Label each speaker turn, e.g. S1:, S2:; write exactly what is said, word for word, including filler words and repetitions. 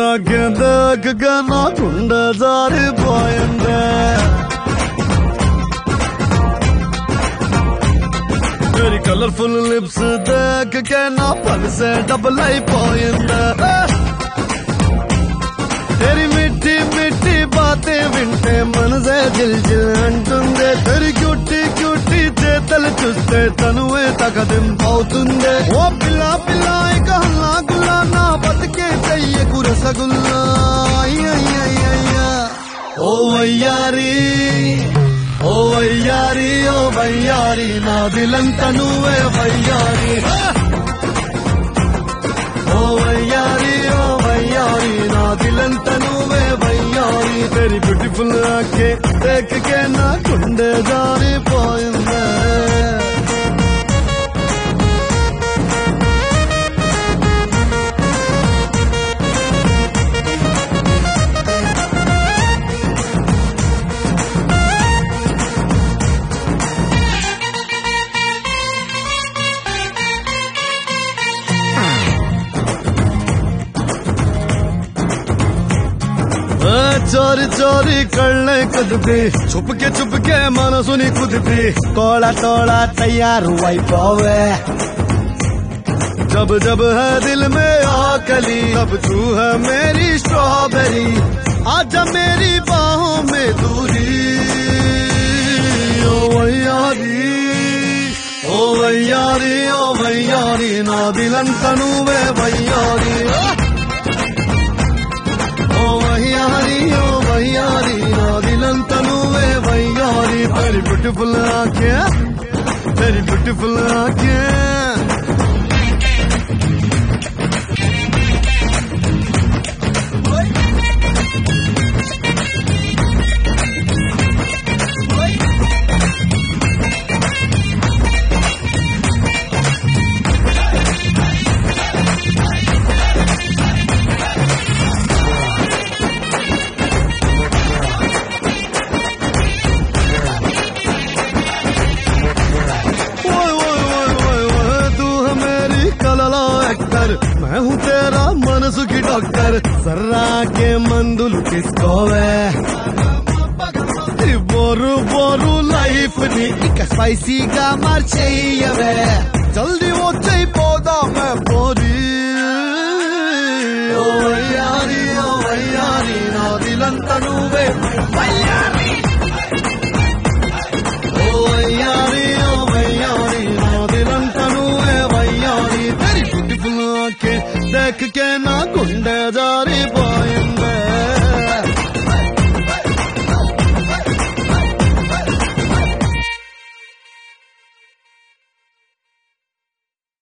S1: ఆగే దగ్గగా నా గుండె జారిపోయిందే तेरी कलरफुल लिप्स देख के ना पल से डबल అయిపోయిందే तेरी मीठी मीठी बातें विंटे मन से दिल जिल अंटुंदे तेरी क्यूटी क्यूटी చేతలు చూస్తే తనువే తగదింపవుతుందే ఓ పిల్ల పిల్ల ఇక హల్లా గుల్లా నా బతికే చెయ్యకు రసగుల్లా అయ్యయ్యయ్యయ్యా ఓ వయ్యారి ఓ వయ్యారి ఓ వయ్యారి నా దిలంతా నువ్వే వయ్యారి ఓ వయ్యారి ఓ వయ్యారి నా దిలంతా నువ్వే వయ్యారి तेरी ब्यूटीफुल आंखें देख के ना गुंडे जारिపోయిందే चोरी चोरी कड़े कदपी छुपके छुपके मनसुनी कुदपी तोड़ा तोड़ा तैयार वैपवे जब जब है दिल में आकली तब तू है मेरी स्ट्रॉबेरी आजा मेरी बाहों में दूरी ओ वैयारी ओ वैयारी ओ वैयारी ना दिलंता నువ్వే वैयारी वैयारी ओ वैयारी ना दिलंता నువ్వే वैयारी तेरी ब्यूटीफुल आंखें तेरी ब्यूटीफुल आंखें मैं हूँ तेरा मनसु की डॉक्टर सर्रा के मंदुलु తీసుకోవే బోరు బోరు లైఫ్ ని ఇక స్పైసీగా మార్చేయవే జల్దీ వచ్చైపోదామే పోరి ఓ వయ్యారి ఓ వయ్యారి నా దిలంతా నువ్వే వయ్యారి ఓ వయ్యారి ఓ వయ్యారి నా దిలంతా నువ్వే వయ్యారి तेरी ब्यूटीफुल आंखें देख के ना गुंडे जारी